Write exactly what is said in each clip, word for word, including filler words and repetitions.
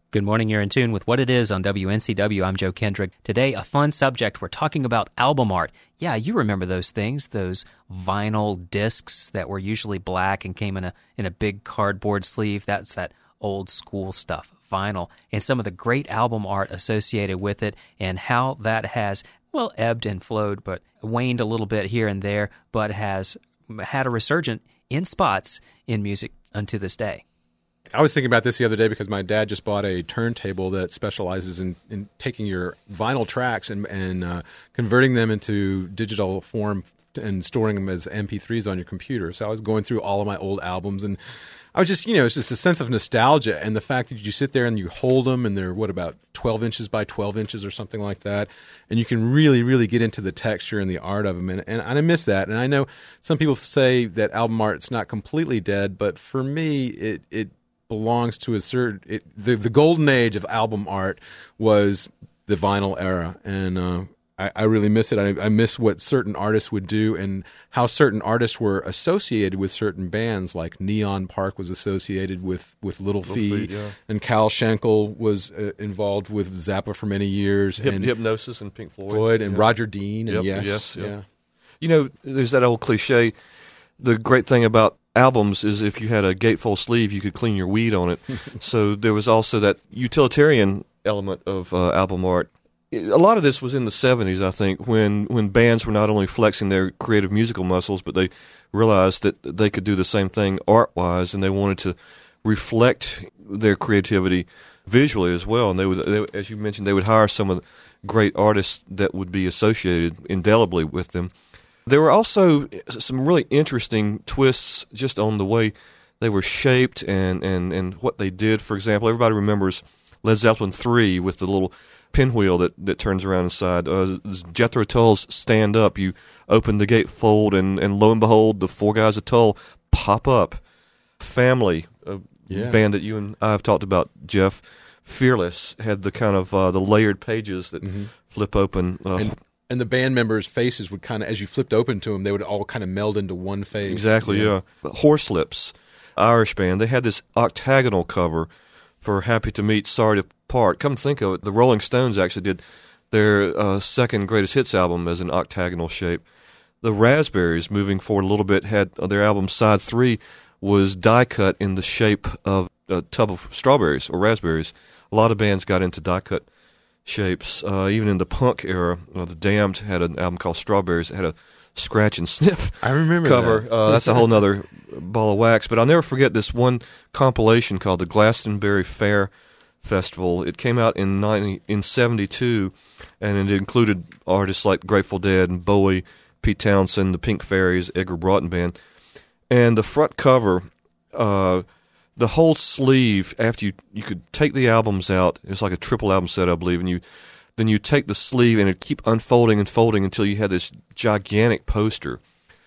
Good morning, you're in tune with What It Is on W N C W. I'm Joe Kendrick. Today, a fun subject. We're talking about album art. Yeah, you remember those things, those vinyl discs that were usually black and came in a in a big cardboard sleeve. That's that old school stuff, vinyl, and some of the great album art associated with it and how that has, well, ebbed and flowed, but waned a little bit here and there, but has had a resurgence in spots in music unto this day. I was thinking about this the other day because my dad just bought a turntable that specializes in, in taking your vinyl tracks and, and uh, converting them into digital form and storing them as M P threes on your computer. So I was going through all of my old albums, and I was just, you know, it's just a sense of nostalgia and the fact that you sit there and you hold them and they're, what, about twelve inches by twelve inches or something like that. And you can really, really get into the texture and the art of them. And, and, and I miss that. And I know some people say that album art's not completely dead, but for me, it, it belongs to a certain it, the the golden age of album art was the vinyl era, and uh, I, I really miss it. I, I miss what certain artists would do and how certain artists were associated with certain bands. Like Neon Park was associated with with Little, Little Feat, Feat yeah. and Cal Schenkel was uh, involved with Zappa for many years, Hip, and Hypnosis and Pink Floyd, Floyd and yeah. Roger Dean, and yep, yes, yes, yep. yeah. You know, there's that old cliche. The great thing about albums is if you had a gatefold sleeve, you could clean your weed on it. So there was also that utilitarian element of uh, album art. A lot of this was in the seventies, I think, when, when bands were not only flexing their creative musical muscles, but they realized that they could do the same thing art-wise, and they wanted to reflect their creativity visually as well. And they would, they, as you mentioned, they would hire some of the great artists that would be associated indelibly with them. There were also some really interesting twists just on the way they were shaped and, and, and what they did. For example, everybody remembers Led Zeppelin three with the little pinwheel that, that turns around inside. Uh, Jethro Tull's Stand Up. You open the gatefold, and, and lo and behold, the four guys of Tull pop up. Family, a yeah. band that you and I have talked about, Jeff. Fearless had the kind of uh, the layered pages that mm-hmm. flip open. Uh, and- And the band members' faces would kind of, as you flipped open to them, they would all kind of meld into one face. Exactly, yeah. yeah. Horselips, Irish band, they had this octagonal cover for Happy to Meet, Sorry to Part. Come think of it, the Rolling Stones actually did their uh, second greatest hits album as an octagonal shape. The Raspberries, moving forward a little bit, had uh, their album Side three was die cut in the shape of a tub of strawberries or raspberries. A lot of bands got into die cut shapes. Uh, even in the punk era, uh, the Damned had an album called Strawberries that had a scratch and sniff I remember cover. That. Uh, that's a whole nother ball of wax. But I'll never forget this one compilation called the Glastonbury Fair Festival. It came out in ninety, in seventy-two, and it included artists like Grateful Dead and Bowie, Pete Townsend, the Pink Fairies, Edgar Broughton Band. And the front cover, uh, the whole sleeve, after you you could take the albums out, it's like a triple album set, I believe, and you then you take the sleeve and it'd keep unfolding and folding until you had this gigantic poster.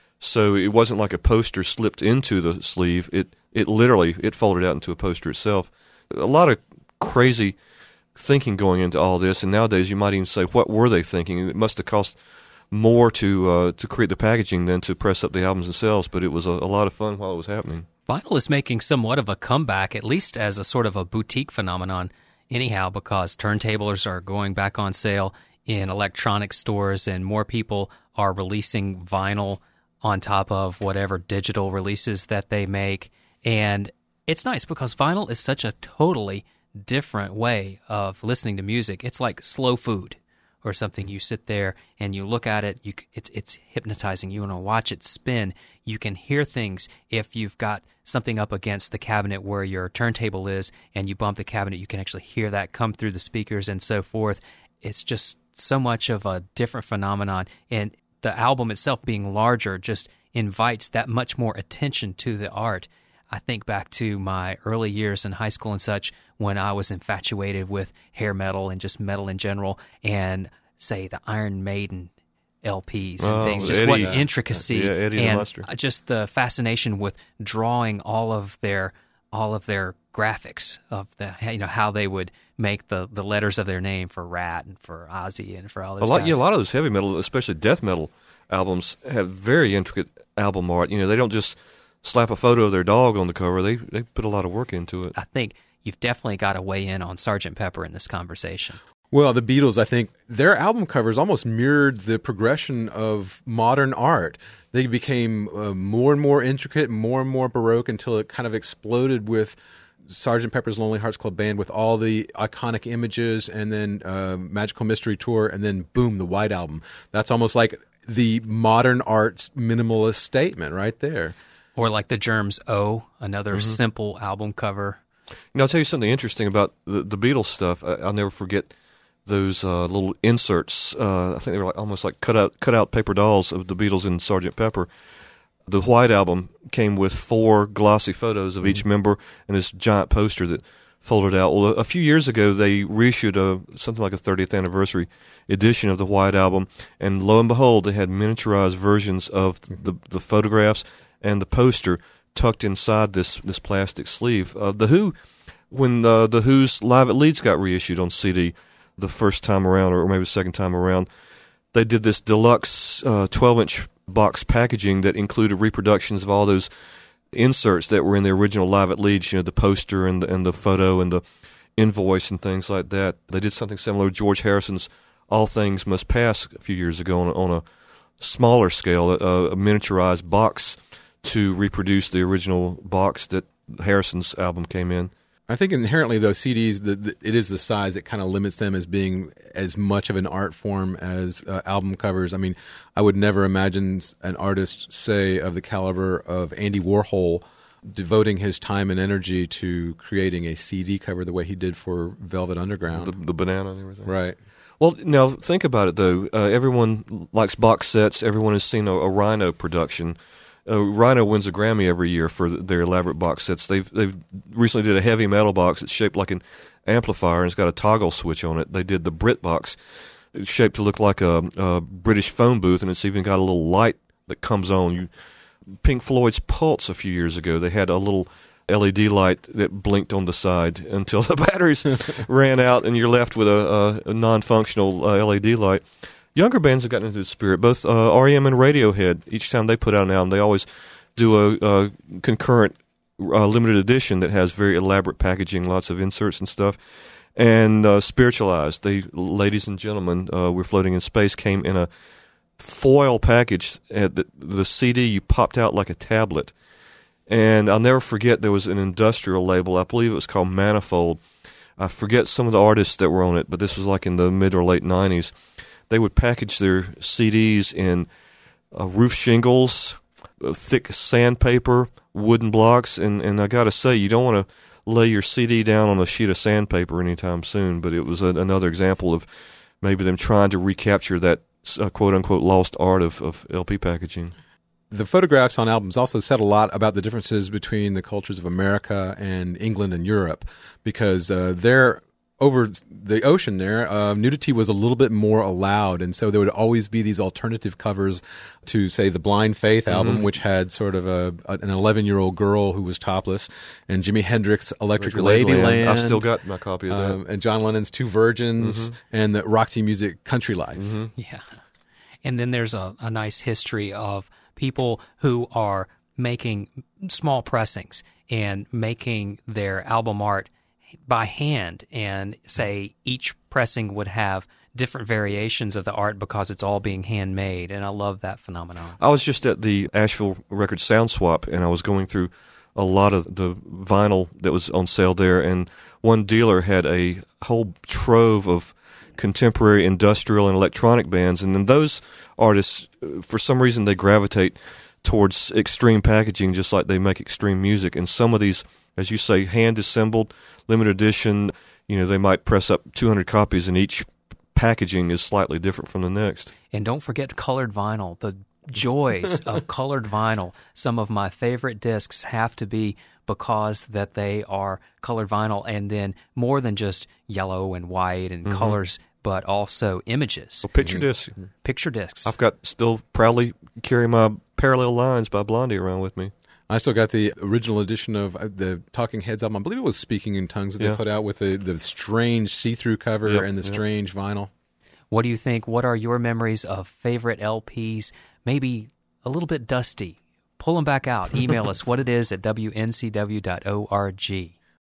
So it wasn't like a poster slipped into the sleeve. It it literally, it folded out into a poster itself. A lot of crazy thinking going into all this, and nowadays you might even say, what were they thinking? It must have cost more to uh, to create the packaging than to press up the albums themselves, but it was a, a lot of fun while it was happening. Vinyl is making somewhat of a comeback, at least as a sort of a boutique phenomenon anyhow, because turntables are going back on sale in electronic stores and more people are releasing vinyl on top of whatever digital releases that they make. And it's nice because vinyl is such a totally different way of listening to music. It's like slow food or something. You sit there and you look at it, you, it's it's hypnotizing. You want to watch it spin. You can hear things if you've got something up against the cabinet where your turntable is and you bump the cabinet, you can actually hear that come through the speakers and so forth. It's just so much of a different phenomenon, and the album itself being larger just invites that much more attention to the art. I think back to my early years in high school and such when I was infatuated with hair metal and just metal in general, and say the Iron Maiden L Ps and oh, things, just Eddie, what yeah. intricacy yeah, Eddie and Lester. just the fascination with drawing all of their all of their graphics of the, you know, how they would make the, the letters of their name for Rat and for Ozzy and for all those a lot, guys. Yeah, a lot of those heavy metal, especially death metal albums, have very intricate album art. You know, they don't just slap a photo of their dog on the cover. They they put a lot of work into it. I think you've definitely got to weigh in on Sergeant Pepper in this conversation. Well, the Beatles, I think, their album covers almost mirrored the progression of modern art. They became uh, more and more intricate, more and more Baroque, until it kind of exploded with Sergeant Pepper's Lonely Hearts Club Band, with all the iconic images, and then uh, Magical Mystery Tour, and then boom, the White Album. That's almost like the modern art's minimalist statement right there. Or like the Germs' O, another Mm-hmm. simple album cover. You know, I'll tell you something interesting about the, the Beatles stuff. I, I'll never forget those uh, little inserts. Uh, I think they were like, almost like cut out, cut out paper dolls of the Beatles and Sergeant Pepper. The White Album came with four glossy photos of each member and this giant poster that folded out. Well, a few years ago, they reissued a, something like a thirtieth anniversary edition of the White Album, and lo and behold, they had miniaturized versions of the, the photographs and the poster tucked inside this, this plastic sleeve. Uh, the Who, when uh, the Who's Live at Leeds got reissued on C D the first time around, or maybe the second time around, they did this deluxe uh, twelve-inch box packaging that included reproductions of all those inserts that were in the original Live at Leeds, you know, the poster and the, and the photo and the invoice and things like that. They did something similar with George Harrison's All Things Must Pass a few years ago on a, on a smaller scale, a, a miniaturized box to reproduce the original box that Harrison's album came in. I think inherently, though, C Ds, the, the, it is the size that kind of limits them as being as much of an art form as uh, album covers. I mean, I would never imagine an artist, say, of the caliber of Andy Warhol, devoting his time and energy to creating a C D cover the way he did for Velvet Underground. The, the banana and everything. Right. Well, now, think about it, though. Uh, everyone likes box sets. Everyone has seen a, a Rhino production. Uh, Rhino wins a Grammy every year for their elaborate box sets. They've they've recently did a heavy metal box that's shaped like an amplifier and it's got a toggle switch on it. They did the Brit box. It's shaped to look like a, a British phone booth, and it's even got a little light that comes on. You, Pink Floyd's Pulse a few years ago, they had a little L E D light that blinked on the side until the batteries ran out, and you're left with a, a, a non-functional uh, L E D light. Younger bands have gotten into the spirit. Both uh, R E M and Radiohead, each time they put out an album, they always do a, a concurrent uh, limited edition that has very elaborate packaging, lots of inserts and stuff. And uh, Spiritualized, they, ladies and gentlemen, uh, We're Floating in Space, came in a foil package. At the, the C D you popped out like a tablet. And I'll never forget, there was an industrial label, I believe it was called Manifold. I forget some of the artists that were on it, but this was like in the mid or late nineties. They would package their C Ds in uh, roof shingles, uh, thick sandpaper, wooden blocks, and, and I got to say, you don't want to lay your C D down on a sheet of sandpaper anytime soon, but it was a, another example of maybe them trying to recapture that uh, quote-unquote lost art of, of L P packaging. The photographs on albums also said a lot about the differences between the cultures of America and England and Europe, because uh, they're over the ocean there, uh, nudity was a little bit more allowed, and so there would always be these alternative covers to, say, the Blind Faith album, mm-hmm. which had sort of a, a an eleven-year-old girl who was topless, and Jimi Hendrix' Electric Ladyland. Ladyland. I've still got my copy of that. Um, and John Lennon's Two Virgins, mm-hmm. and the Roxy Music Country Life. Mm-hmm. Yeah. And then there's a, a nice history of people who are making small pressings and making their album art by hand, and say each pressing would have different variations of the art because it's all being handmade, and I love that phenomenon. I was just at the Asheville Record Sound Swap, and I was going through a lot of the vinyl that was on sale there, and one dealer had a whole trove of contemporary industrial and electronic bands, and then those artists, for some reason, they gravitate towards extreme packaging just like they make extreme music, and some of these, as you say, hand-assembled, limited edition, you know, they might press up two hundred copies, and each packaging is slightly different from the next. And don't forget colored vinyl, the joys of colored vinyl. Some of my favorite discs have to be because that they are colored vinyl, and then more than just yellow and white and mm-hmm. colors, but also images. Well, picture mm-hmm. discs. Picture discs. I've got, still proudly carry my Parallel Lines by Blondie around with me. I still got the original edition of the Talking Heads album. I believe it was Speaking in Tongues that yeah. they put out with the, the strange see-through cover yep, and the yep. strange vinyl. What do you think? What are your memories of favorite L Ps? Maybe a little bit dusty. Pull them back out. Email us what it is at W N C W dot org.